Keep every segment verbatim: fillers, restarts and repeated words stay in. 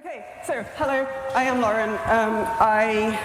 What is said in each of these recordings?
Okay, so hello, I am Lauren. Um, I,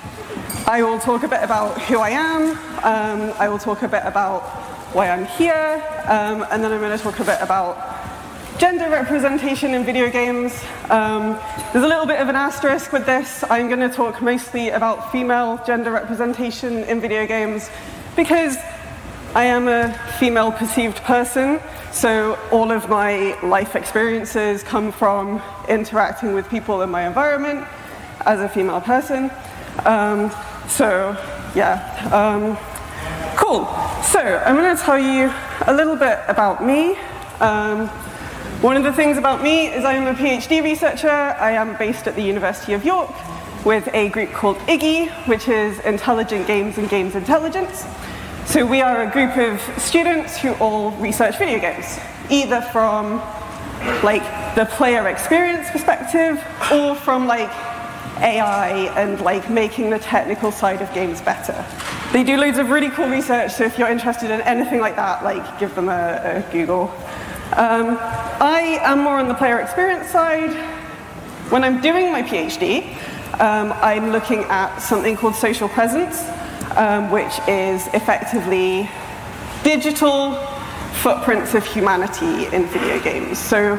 I will talk a bit about who I am, um, I will talk a bit about why I'm here, um, and then I'm going to talk a bit about gender representation in video games. Um, there's a little bit of an asterisk with this. I'm going to talk mostly about female gender representation in video games because I am a female perceived person, so all of my life experiences come from interacting with people in my environment as a female person. Um, so, yeah. Um, cool. So, I'm going to tell you a little bit about me. Um, one of the things about me is I am a PhD researcher. I am based at the University of York with a group called I G GI, which is Intelligent Games and Games Intelligence. So we are a group of students who all research video games, either from like the player experience perspective or from like A I and like making the technical side of games better. They do loads of really cool research, so if you're interested in anything like that, like give them a, a Google. Um, I am more on the player experience side. When I'm doing my PhD, um, I'm looking at something called social presence, Um, which is effectively digital footprints of humanity in video games. So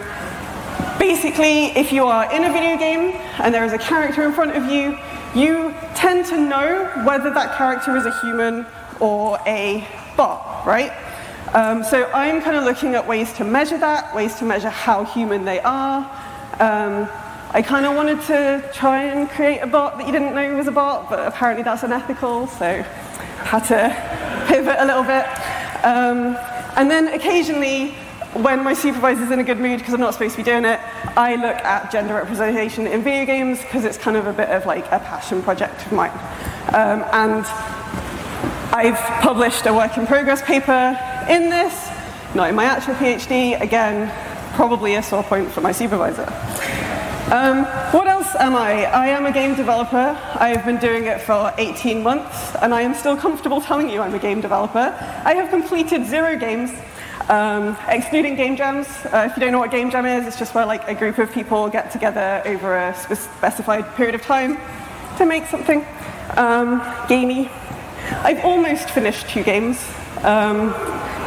basically, if you are in a video game and there is a character in front of you, you tend to know whether that character is a human or a bot, right? Um, so I'm kind of looking at ways to measure that, ways to measure how human they are. Um, I kind of wanted to try and create a bot that you didn't know was a bot, but apparently that's unethical, so had to pivot a little bit. Um, and then occasionally, when my supervisor's in a good mood, because I'm not supposed to be doing it, I look at gender representation in video games, because it's kind of a bit of like a passion project of mine. Um, and I've published a work in progress paper in this, not in my actual PhD, again, probably a sore point for my supervisor. Um, what else am I? I am a game developer. I have been doing it for eighteen months, and I am still comfortable telling you I'm a game developer. I have completed zero games, um, excluding game jams. Uh, if you don't know what game jam is, it's just where like a group of people get together over a spe specified period of time to make something um, gamey. I've almost finished two games. Um,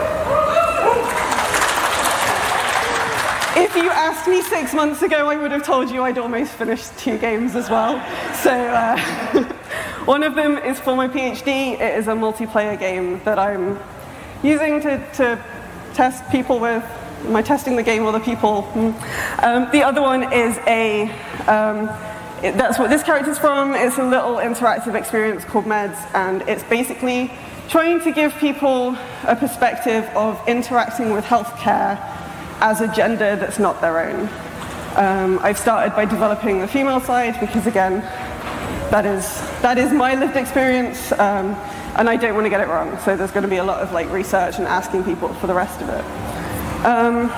If you asked me six months ago, I would have told you I'd almost finished two games as well. So uh, one of them is for my PhD. It is a multiplayer game that I'm using to, to test people with. Am I testing the game or the people? Um, the other one is a, um, it, that's what this character's from. It's a little interactive experience called Meds, and it's basically trying to give people a perspective of interacting with healthcare as a gender that's not their own. Um, I've started by developing the female side because, again, that is that is my lived experience, um, and I don't want to get it wrong. So there's going to be a lot of like research and asking people for the rest of it. Um,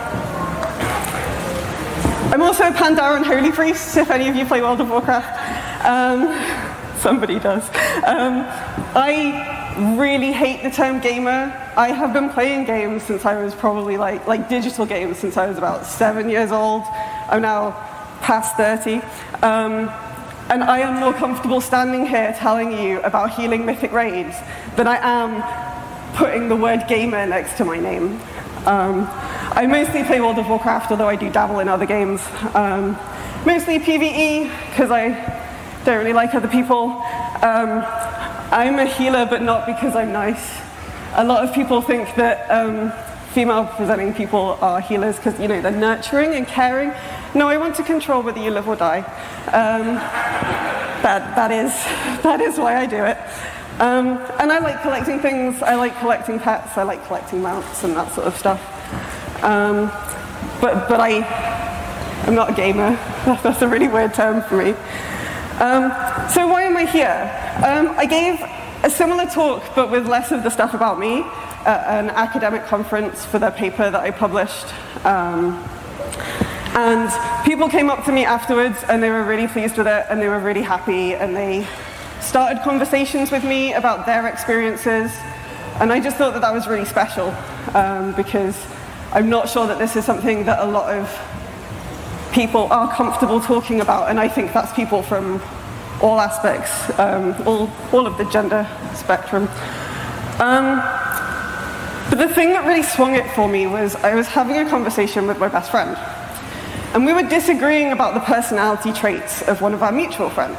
I'm also a Pandaren Holy Priest. If any of you play World of Warcraft, um, somebody does. Um, I really hate the term gamer. I have been playing games since I was probably like, like digital games since I was about seven years old. I'm now past thirty. Um, and I am more comfortable standing here telling you about healing mythic raids than I am putting the word gamer next to my name. Um, I mostly play World of Warcraft, although I do dabble in other games. Um, mostly PvE, because I don't really like other people. Um, I'm a healer, but not because I'm nice. A lot of people think that um, female-presenting people are healers because, you know, they're nurturing and caring. No, I want to control whether you live or die. Um, that, that, is, that is why I do it. Um, and I like collecting things. I like collecting pets. I like collecting mounts and that sort of stuff. Um, but, but I, I'm not a gamer. That's a really weird term for me. Um, so why am I here? Um, I gave a similar talk, but with less of the stuff about me, at an academic conference for the paper that I published. Um, and people came up to me afterwards, and they were really pleased with it, and they were really happy, and they started conversations with me about their experiences. And I just thought that that was really special, um, because I'm not sure that this is something that a lot of people are comfortable talking about, and I think that's people from all aspects, um, all, all of the gender spectrum. Um, but the thing that really swung it for me was I was having a conversation with my best friend, and we were disagreeing about the personality traits of one of our mutual friends.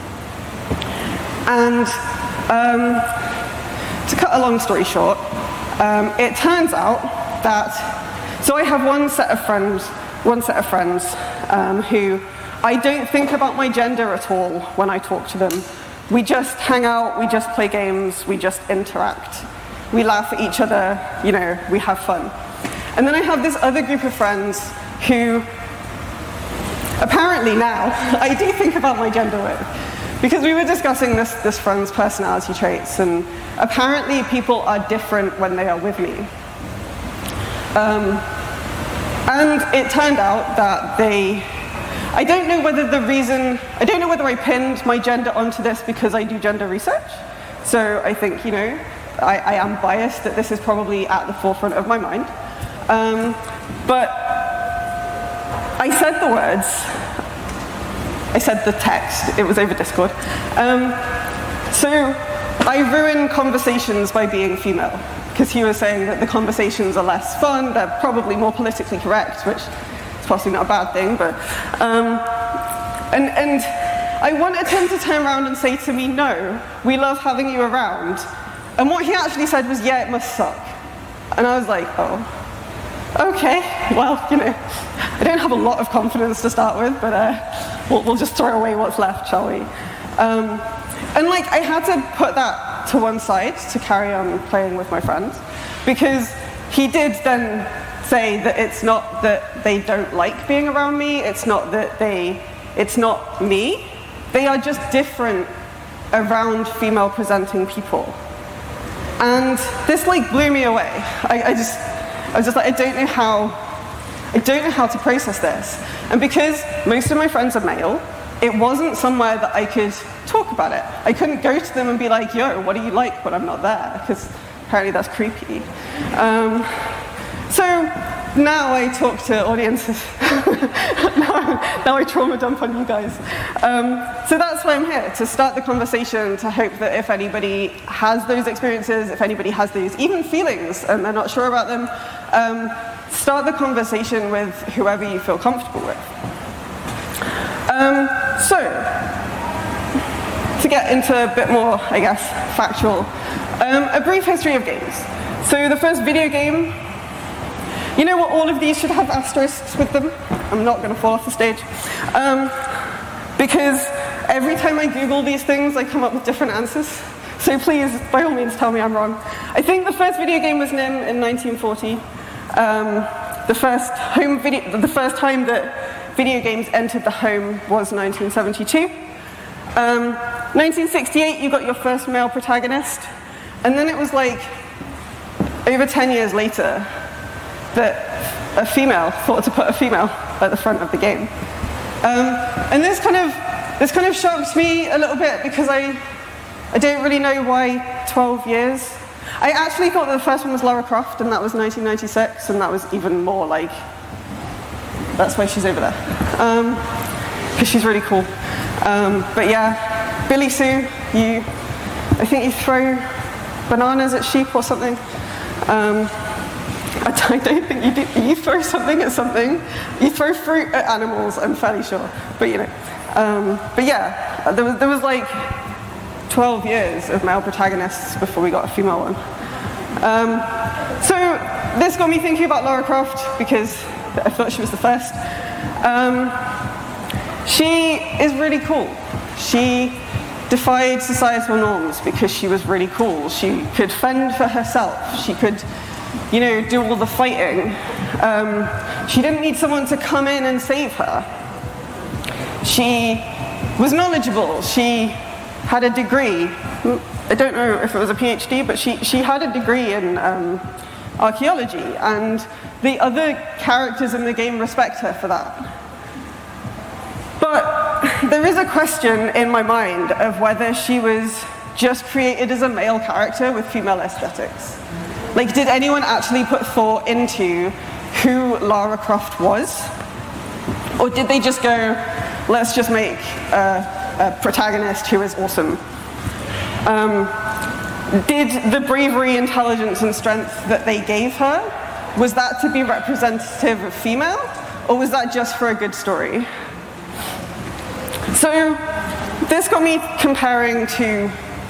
And um, to cut a long story short, um, it turns out that, so I have one set of friends, one set of friends um, who I don't think about my gender at all when I talk to them. We just hang out, we just play games, we just interact. We laugh at each other, you know, we have fun. And then I have this other group of friends who, apparently now, I do think about my gender with. Because we were discussing this, this friend's personality traits, and apparently people are different when they are with me. Um, and it turned out that they, I don't know whether the reason, I don't know whether I pinned my gender onto this because I do gender research. So I think, you know, I, I am biased that this is probably at the forefront of my mind. Um, but I said the words, I said the text, it was over Discord. Um, so I ruin conversations by being female, because he was saying that the conversations are less fun, they're probably more politically correct, which is possibly not a bad thing, but... Um, and, and I wanted him to turn around and say to me, no, we love having you around. And what he actually said was, yeah, it must suck. And I was like, oh, okay, well, you know, I don't have a lot of confidence to start with, but uh, we'll, we'll just throw away what's left, shall we? Um, and like, I had to put that to one side to carry on playing with my friends, because he did then say that it's not that they don't like being around me, it's not that they, it's not me, they are just different around female presenting people. And this like blew me away. I, I just, I was just like, I don't know how, I don't know how to process this. And because most of my friends are male, it wasn't somewhere that I could talk about it. I couldn't go to them and be like, yo, what do you like when I'm not there? Because apparently that's creepy. Um, so now I talk to audiences. now, now I trauma dump on you guys. Um, so that's why I'm here, to start the conversation, to hope that if anybody has those experiences, if anybody has those even feelings and they're not sure about them, um, start the conversation with whoever you feel comfortable with. Um, so, to get into a bit more, I guess, factual, um, a brief history of games. So the first video game, you know what, all of these should have asterisks with them. I'm not going to fall off the stage. Um, because every time I Google these things, I come up with different answers. So please, by all means, tell me I'm wrong. I think the first video game was N I M in nineteen forty. Um, the first home video, the first time that video games entered the home was nineteen seventy-two. Um, nineteen sixty-eight, you got your first male protagonist. And then it was like, over ten years later, that a female thought to put a female at the front of the game. Um, and this kind of this kind of shocked me a little bit, because I I don't really know why twelve years. I actually thought that the first one was Lara Croft, and that was nineteen ninety-six, and that was even more like, that's why she's over there, because um, she's really cool. Um, but yeah, Billy Sue, you, I think you throw bananas at sheep or something. Um, I don't think you do. You throw something at something. You throw fruit at animals, I'm fairly sure. But you know, um, but yeah, there was there was like twelve years of male protagonists before we got a female one. Um, so this got me thinking about Lara Croft, because I thought she was the first. Um, she is really cool. She defied societal norms because she was really cool. She could fend for herself. She could, you know, do all the fighting. Um, she didn't need someone to come in and save her. She was knowledgeable. She had a degree. I don't know if it was a PhD, but she, she had a degree in um, archaeology, and the other characters in the game respect her for that. But there is a question in my mind of whether she was just created as a male character with female aesthetics. Like, did anyone actually put thought into who Lara Croft was? Or did they just go, let's just make a, a protagonist who is awesome? Um, did the bravery, intelligence, and strength that they gave her, was that to be representative of female? Or was that just for a good story? So this got me comparing to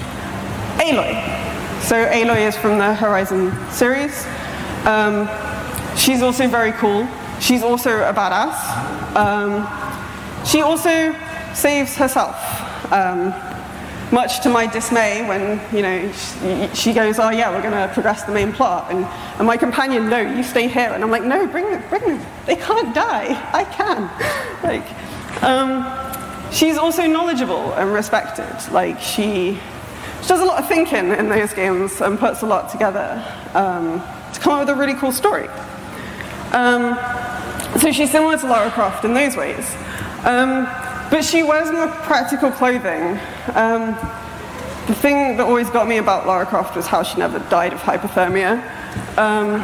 Aloy. So Aloy is from the Horizon series. Um, she's also very cool. She's also a badass. Um, she also saves herself, um, much to my dismay when, you know, she, she goes, oh yeah, we're going to progress the main plot. And, and my companion, no, you stay here. And I'm like, no, bring them, bring them. They can't die. I can. Like, um, she's also knowledgeable and respected. Like, she, she does a lot of thinking in those games and puts a lot together um, to come up with a really cool story. Um, so she's similar to Lara Croft in those ways. Um, but she wears more practical clothing. Um, the thing that always got me about Lara Croft was how she never died of hypothermia, um,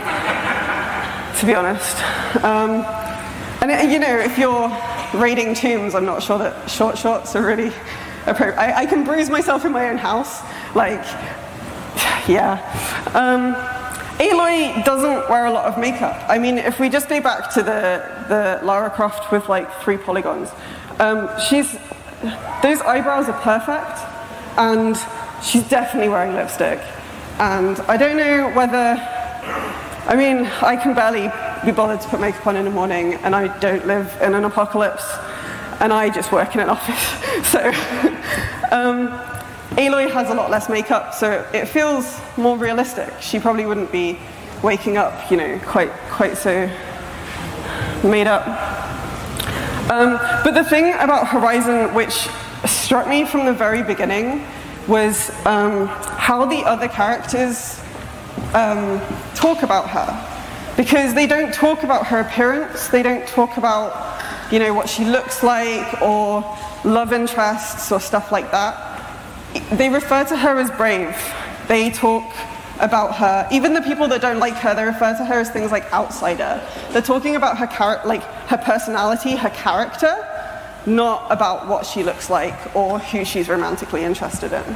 to be honest. Um, and it, you know, if you're raiding tombs, I'm not sure that short shorts are really appropriate. I, I can bruise myself in my own house. Like, yeah. Um, Aloy doesn't wear a lot of makeup. I mean, if we just go back to the, the Lara Croft with like three polygons, um, she's, those eyebrows are perfect, and she's definitely wearing lipstick. And I don't know whether, I mean, I can barely be bothered to put makeup on in the morning, and I don't live in an apocalypse, and I just work in an office. So, um, Aloy has a lot less makeup, so it feels more realistic. She probably wouldn't be waking up, you know, quite quite so made up. Um, but the thing about Horizon which struck me from the very beginning was um, how the other characters um, talk about her. Because they don't talk about her appearance, they don't talk about, you know, what she looks like, or love interests, or stuff like that. They refer to her as brave. They talk about her. Even the people that don't like her, they refer to her as things like outsider. They're talking about her char- like her personality, her character, not about what she looks like or who she's romantically interested in.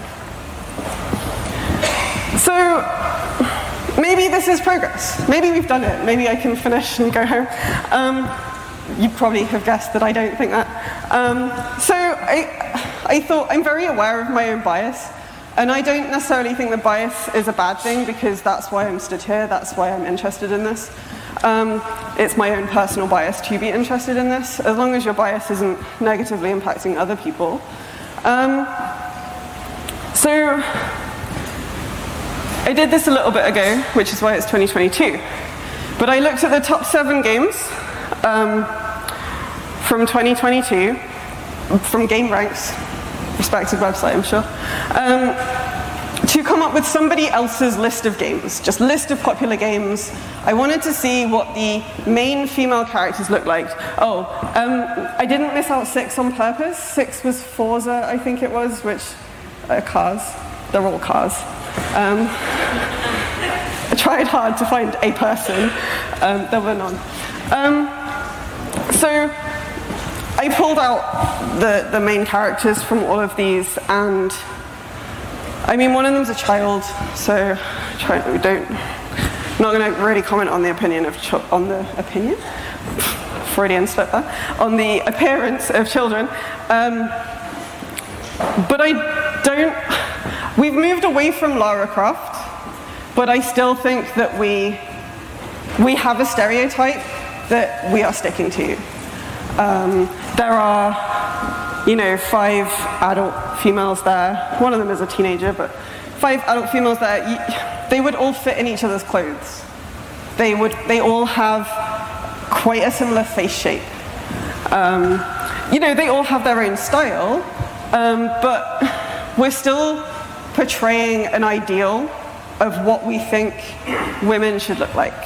So maybe this is progress. Maybe we've done it. Maybe I can finish and go home. Um, you probably have guessed that I don't think that. Um, so I. I thought, I'm very aware of my own bias, and I don't necessarily think that bias is a bad thing, because that's why I'm stood here, that's why I'm interested in this. Um, it's my own personal bias to be interested in this, as long as your bias isn't negatively impacting other people. Um, so, I did this a little bit ago, which is why it's twenty twenty-two. But I looked at the top seven games um, from twenty twenty-two, from GameRanks, respected website, I'm sure, um, to come up with somebody else's list of games, just list of popular games. I wanted to see what the main female characters look like. Oh, um, I didn't miss out six on purpose. Six was Forza, I think it was, which are cars. They're all cars. Um, I tried hard to find a person. Um, there were none. Um, so, I pulled out the, the main characters from all of these, and I mean, one of them's a child, so try, we don't, I'm not going to really comment on the opinion of, ch- on the opinion? Freudian slip there, on the appearance of children. Um, but I don't, we've moved away from Lara Croft, but I still think that we, we have a stereotype that we are sticking to. Um, there are, you know, five adult females there. One of them is a teenager, but five adult females there. They would all fit in each other's clothes. They would. They all have quite a similar face shape. Um, you know, they all have their own style, um, but we're still portraying an ideal of what we think women should look like.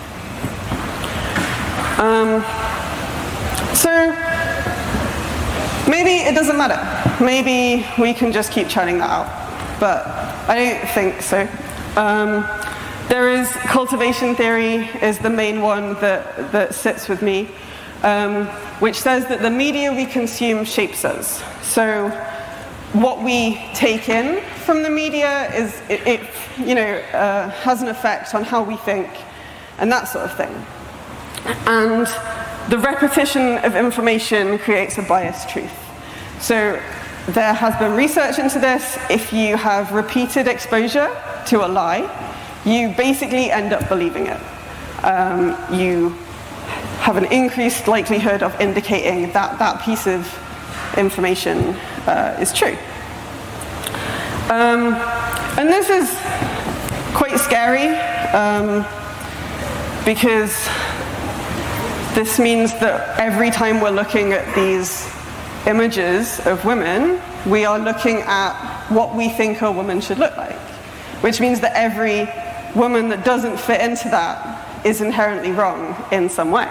Um, So, maybe it doesn't matter. Maybe we can just keep churning that out. But I don't think so. Um, there is cultivation theory is the main one that, that sits with me. um, which says that the media we consume shapes us. So what we take in from the media is, it, it you know, uh, has an effect on how we think and that sort of thing. And the repetition of information creates a biased truth. So there has been research into this. If you have repeated exposure to a lie, you basically end up believing it. Um, you have an increased likelihood of indicating that that piece of information uh, is true. Um, and this is quite scary um, because this means that every time we're looking at these images of women, we are looking at what we think a woman should look like, which means that every woman that doesn't fit into that is inherently wrong in some way.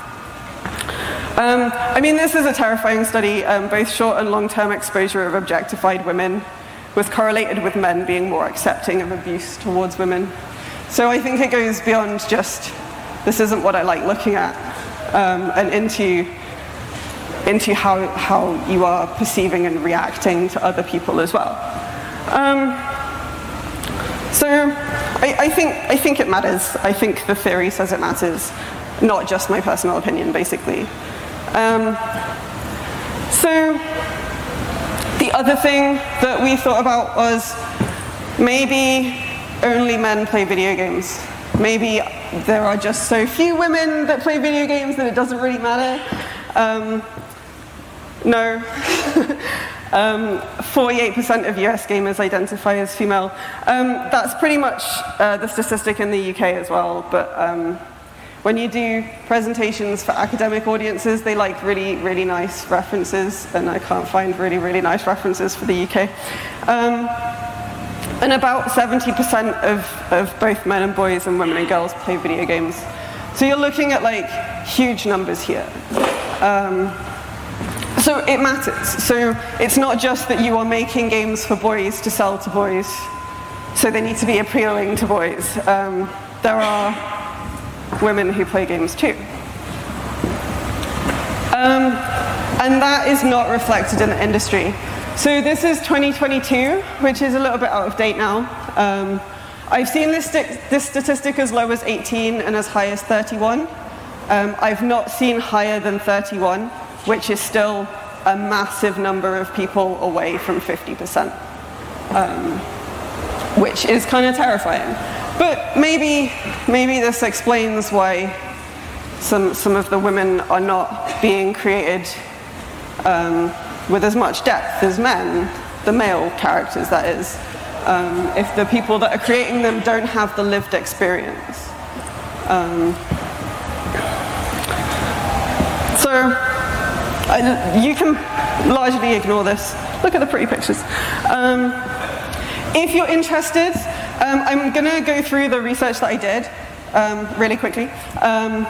Um, I mean, this is a terrifying study. Um, both short and long-term exposure of objectified women was correlated with men being more accepting of abuse towards women. So I think it goes beyond just, this isn't what I like looking at, um, and into into how, how you are perceiving and reacting to other people as well. Um, so I, I, think, I think it matters. I think the theory says it matters, not just my personal opinion, basically. Um, so the other thing that we thought about was maybe only men play video games. Maybe there are just so few women that play video games that it doesn't really matter. Um, No. um, forty-eight percent of U S gamers identify as female. Um, that's pretty much uh, the statistic in the U K as well, but um, when you do presentations for academic audiences, they like really, really nice references, and I can't find really, really nice references for the U K. Um, and about seventy percent of, of both men and boys and women and girls play video games. So you're looking at like huge numbers here. Um, So it matters. So it's not just that you are making games for boys to sell to boys, so they need to be appealing to boys. Um, there are women who play games too. Um, and that is not reflected in the industry. So this is twenty twenty-two, which is a little bit out of date now. Um, I've seen this, st this statistic as low as eighteen and as high as thirty-one. Um, I've not seen higher than thirty-one. Which is still a massive number of people away from fifty percent, um, which is kind of terrifying. But maybe, maybe this explains why some, some of the women are not being created um, with as much depth as men, the male characters, that is, um, if the people that are creating them don't have the lived experience. Um, so, I, you can largely ignore this. Look at the pretty pictures. Um, if you're interested, um, I'm going to go through the research that I did um, really quickly. Um,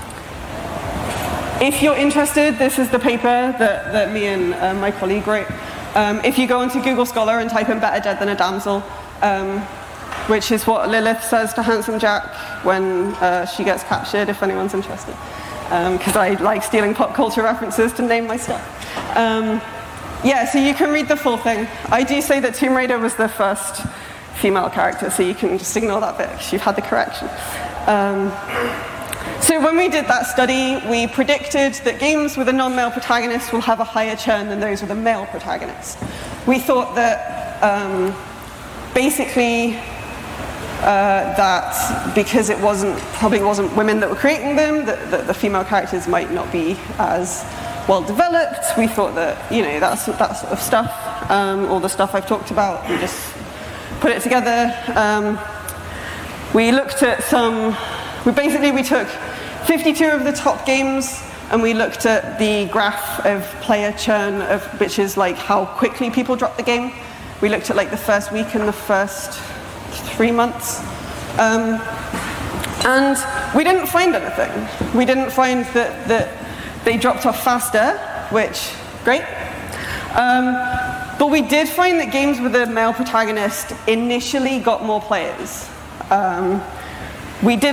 if you're interested, this is the paper that, that me and uh, my colleague wrote. Um, if you go onto Google Scholar and type in "better dead than a damsel," um, which is what Lilith says to Handsome Jack when uh, she gets captured, if anyone's interested. Because um, I like stealing pop culture references to name my stuff. Um, yeah, so you can read the full thing. I do say that Tomb Raider was the first female character, so you can just ignore that bit because you've had the correction. Um, so when we did that study, we predicted that games with a non-male protagonist will have a higher churn than those with a male protagonist. We thought that um, basically Uh, that because it wasn't, probably wasn't women that were creating them, that, that the female characters might not be as well developed. We thought that, you know, that's, that sort of stuff, um, all the stuff I've talked about, we just put it together. Um, we looked at some, we basically, we took fifty-two of the top games and we looked at the graph of player churn, of, which is like how quickly people drop the game. We looked at like the first week and the first three months. Um, and we didn't find anything. We didn't find that, that they dropped off faster, which, great. Um, but we did find that games with a male protagonist initially got more players. Um, we didn't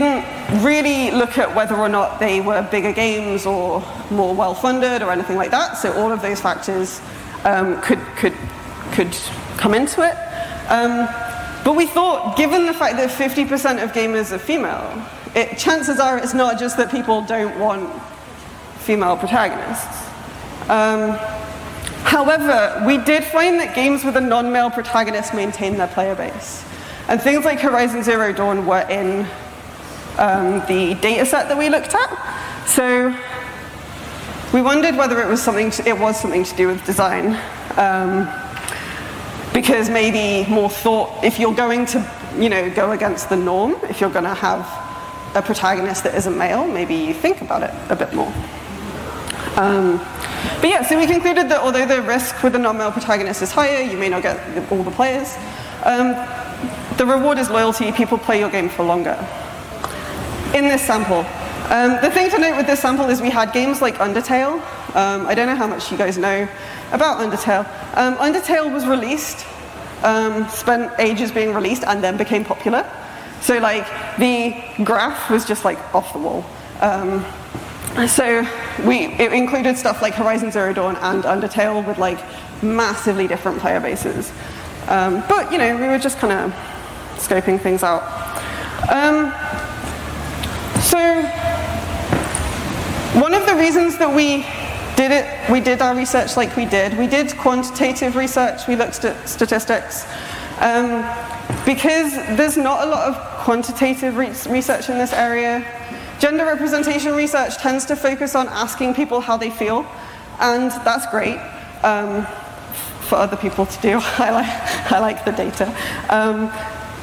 really look at whether or not they were bigger games or more well-funded or anything like that. So all of those factors um, could, could, could come into it. Um, but we thought, given the fact that fifty percent of gamers are female, it, chances are it's not just that people don't want female protagonists. Um, however, we did find that games with a non-male protagonist maintain their player base. And things like Horizon Zero Dawn were in um, the data set that we looked at. So we wondered whether it was something to, it was something to do with design. Um, because maybe more thought, if you're going to you know, go against the norm, if you're going to have a protagonist that isn't male, maybe you think about it a bit more. Um, but yeah, so we concluded that although the risk with a non-male protagonist is higher, you may not get all the players, um, the reward is loyalty. People play your game for longer. In this sample, um, the thing to note with this sample is we had games like Undertale. Um, I don't know how much you guys know about Undertale. Um, Undertale was released, um, spent ages being released, and then became popular. So like the graph was just like off the wall. Um, so we it included stuff like Horizon Zero Dawn and Undertale with like massively different player bases. Um, but you know, we were just kind of scoping things out. Um, so one of the reasons that we did it, we did our research like we did. We did quantitative research. We looked at statistics. Um, because there's not a lot of quantitative re research in this area. Gender representation research tends to focus on asking people how they feel, and that's great um, for other people to do. I like, I like the data. Um,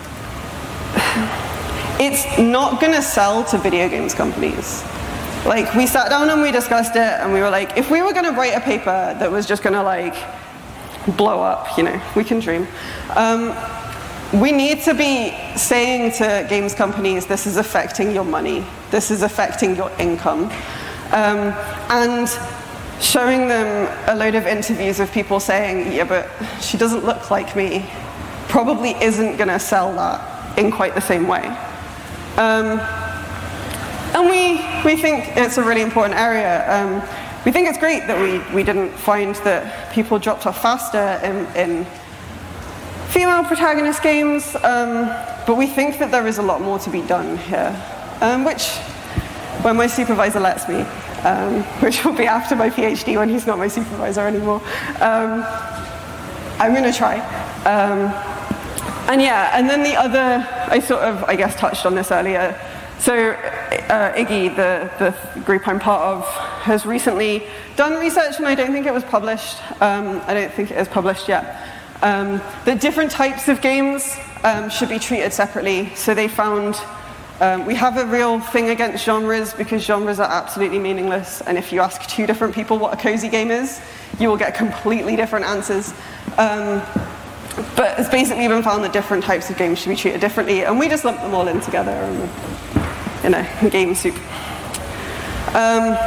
it's not going to sell to video games companies. Like, we sat down and we discussed it, and we were like, if we were going to write a paper that was just going to like blow up, you know, we can dream. Um, we need to be saying to games companies, this is affecting your money, this is affecting your income, um, and showing them a load of interviews of people saying, yeah, but she doesn't look like me, probably isn't going to sell that in quite the same way. Um, and we, we think it's a really important area. Um, we think it's great that we, we didn't find that people dropped off faster in, in female protagonist games, um, but we think that there is a lot more to be done here, um, which, when my supervisor lets me, um, which will be after my PhD when he's not my supervisor anymore, um, I'm going to try. Um, and yeah, and then the other, I sort of, I guess, touched on this earlier. So uh, Iggy, the, the group I'm part of, has recently done research, and I don't think it was published. Um, I don't think it is published yet. Um, that different types of games um, should be treated separately. So they found um, we have a real thing against genres because genres are absolutely meaningless. And if you ask two different people what a cozy game is, you will get completely different answers. Um, but it's basically been found that different types of games should be treated differently, and we just lump them all in together in, in a game soup. Um,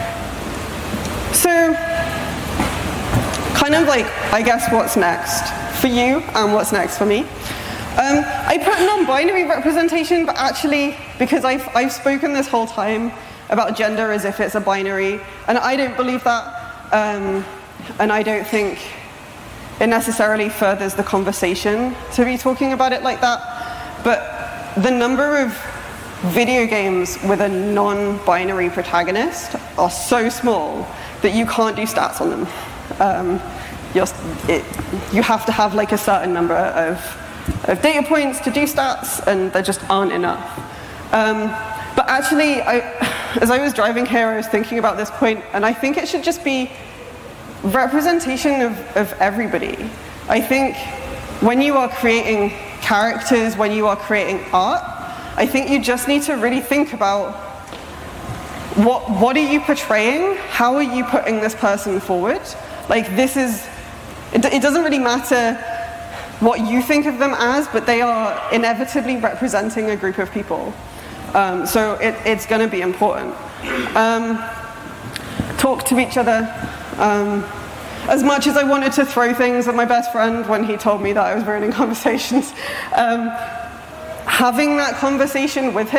so. Kind of like, I guess, what's next for you and what's next for me. Um, I put non-binary representation, but actually, because I've, I've spoken this whole time about gender as if it's a binary, and I don't believe that, um, and I don't think it necessarily furthers the conversation to be talking about it like that, but the number of video games with a non-binary protagonist are so small that you can't do stats on them. Um, you're, it, you have to have like a certain number of, of data points to do stats, and there just aren't enough. Um, but actually, I, as I was driving here, I was thinking about this point, and I think it should just be representation of, of everybody. I think when you are creating characters, when you are creating art, I think you just need to really think about what, what are you portraying? How are you putting this person forward? Like, this is, it, it doesn't really matter what you think of them as, but they are inevitably representing a group of people. Um, so it, it's going to be important. Um, talk to each other. Um, as much as I wanted to throw things at my best friend when he told me that I was ruining conversations, um, having that conversation with him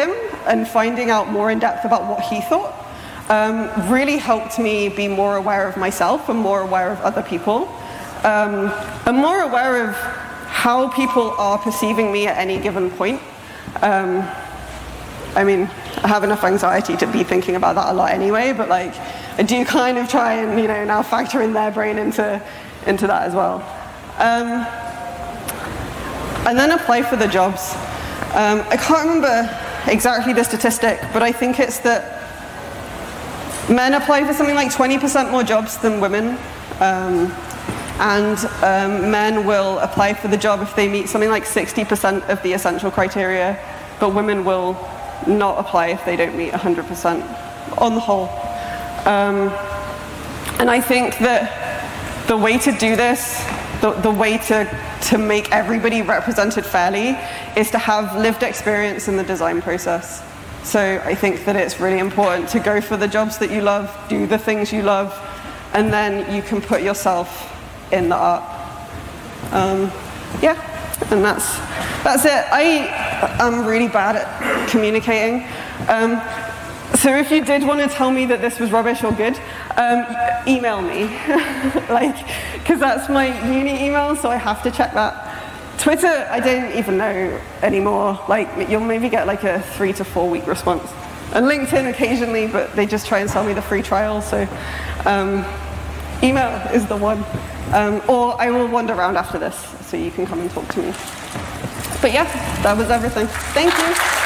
and finding out more in depth about what he thought um, really helped me be more aware of myself and more aware of other people. Um, and more aware of how people are perceiving me at any given point. Um, I mean, I have enough anxiety to be thinking about that a lot anyway, but like, I do kind of try and, you know, now factor in their brain into, into that as well. Um, and then apply for the jobs. Um, I can't remember exactly the statistic, but I think it's that men apply for something like twenty percent more jobs than women. Um, and um, men will apply for the job if they meet something like sixty percent of the essential criteria, but women will not apply if they don't meet one hundred percent on the whole. Um, and I think that the way to do this, the, the way to, to make everybody represented fairly, is to have lived experience in the design process. So I think that it's really important to go for the jobs that you love, do the things you love, and then you can put yourself in the art. Um, yeah, and that's that's it. I am really bad at communicating. Um, so if you did want to tell me that this was rubbish or good, um, email me, like, because that's my uni email, so I have to check that. Twitter, I don't even know anymore. Like, you'll maybe get like a three to four week response. And LinkedIn occasionally, but they just try and sell me the free trial, so um, email is the one. Um, or I will wander around after this, so you can come and talk to me. But yeah, that was everything. Thank you.